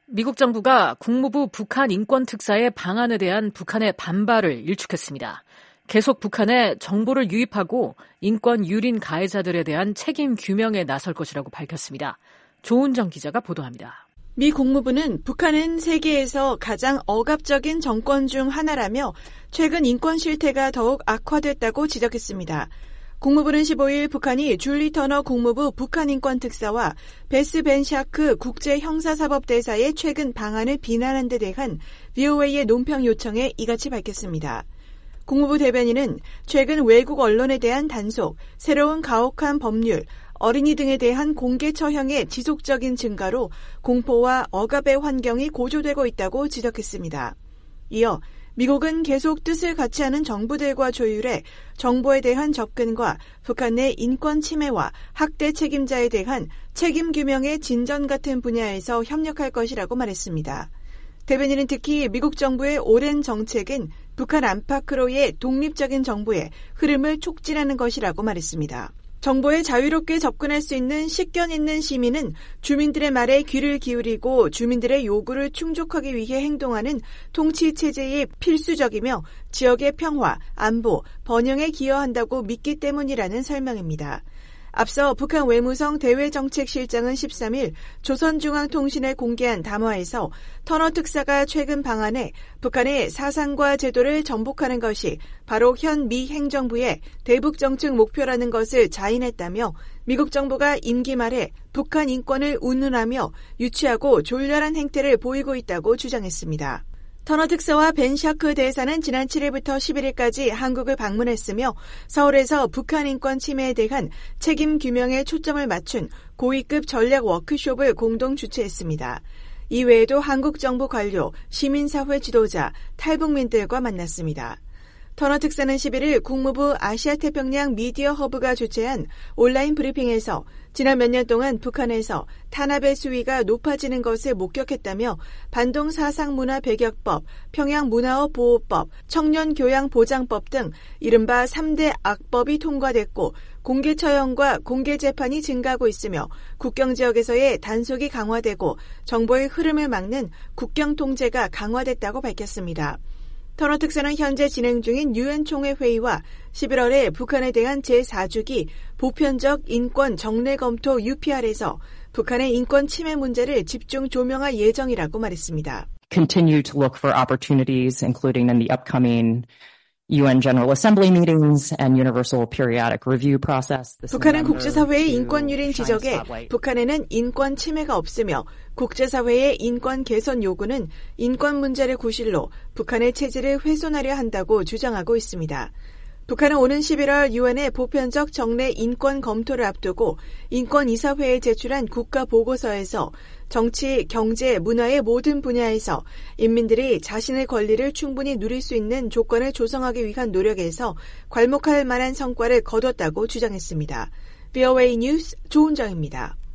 미국 정부가 국무부 북한 인권특사의 방안에 대한 북한의 반발을 일축했습니다. 계속 북한에 정보를 유입하고 인권 유린 가해자들에 대한 책임 규명에 나설 것이라고 밝혔습니다. 조은정 기자가 보도합니다. 미 국무부는 북한은 세계에서 가장 억압적인 정권 중 하나라며 최근 인권 실태가 더욱 악화됐다고 지적했습니다. 국무부는 15일 북한이 줄리 터너 국무부 북한인권특사와 베스 벤 샤크 국제형사사법대사의 최근 방안을 비난한 데 대한 VOA의 논평 요청에 이같이 밝혔습니다. 국무부 대변인은 최근 외국 언론에 대한 단속, 새로운 가혹한 법률, 어린이 등에 대한 공개 처형의 지속적인 증가로 공포와 억압의 환경이 고조되고 있다고 지적했습니다. 이어 미국은 계속 뜻을 같이 하는 정부들과 조율해 정보에 대한 접근과 북한 내 인권 침해와 학대 책임자에 대한 책임 규명의 진전 같은 분야에서 협력할 것이라고 말했습니다. 대변인은 특히 미국 정부의 오랜 정책은 북한 안팎으로의 독립적인 정보의 흐름을 촉진하는 것이라고 말했습니다. 정보에 자유롭게 접근할 수 있는 식견 있는 시민은 주민들의 말에 귀를 기울이고 주민들의 요구를 충족하기 위해 행동하는 통치 체제의 필수적이며 지역의 평화, 안보, 번영에 기여한다고 믿기 때문이라는 설명입니다. 앞서 북한 외무성 대외정책실장은 13일 조선중앙통신에 공개한 담화에서 터너 특사가 최근 방안에 북한의 사상과 제도를 전복하는 것이 바로 현 미 행정부의 대북 정책 목표라는 것을 자인했다며 미국 정부가 임기 말에 북한 인권을 운운하며 유치하고 졸렬한 행태를 보이고 있다고 주장했습니다. 터너 특사와 벤 샤크 대사는 지난 7일부터 11일까지 한국을 방문했으며 서울에서 북한 인권 침해에 대한 책임 규명에 초점을 맞춘 고위급 전략 워크숍을 공동 주최했습니다. 이외에도 한국 정부 관료, 시민사회 지도자, 탈북민들과 만났습니다. 터너 특사는 11일 국무부 아시아태평양 미디어 허브가 주최한 온라인 브리핑에서 지난 몇 년 동안 북한에서 탄압의 수위가 높아지는 것을 목격했다며 반동사상문화배격법, 평양문화업보호법, 청년교양보장법 등 이른바 3대 악법이 통과됐고 공개처형과 공개재판이 증가하고 있으며 국경지역에서의 단속이 강화되고 정보의 흐름을 막는 국경통제가 강화됐다고 밝혔습니다. 터너 특사는 현재 진행 중인 유엔 총회 회의와 11월에 북한에 대한 제4주기 보편적 인권 정례 검토 UPR에서 북한의 인권 침해 문제를 집중 조명할 예정이라고 말했습니다. Continue to look for opportunities, including in the upcoming UN General Assembly meetings and Universal Periodic Review process. 북한은 국제사회의 인권 유린 지적에 북한에는 인권 침해가 없으며 국제사회의 인권 개선 요구는 인권 문제를 구실로 북한의 체질을 훼손하려 한다고 주장하고 있습니다. 북한은 오는 11월 유엔의 보편적 정례 인권 검토를 앞두고 인권이사회에 제출한 국가보고서에서 정치, 경제, 문화의 모든 분야에서 인민들이 자신의 권리를 충분히 누릴 수 있는 조건을 조성하기 위한 노력에서 괄목할 만한 성과를 거뒀다고 주장했습니다. VOA 뉴스 조은정입니다.